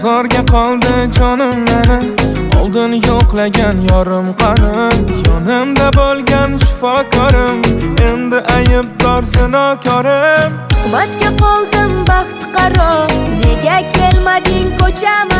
Bozorga qoldi jonim meni, oldin yo'qlagan yorim qani. Yonimda bo'lgan shifokorim, endi aybdor zinokorim. Umatga qoldim baxt qaro, nega kelmading ko'cham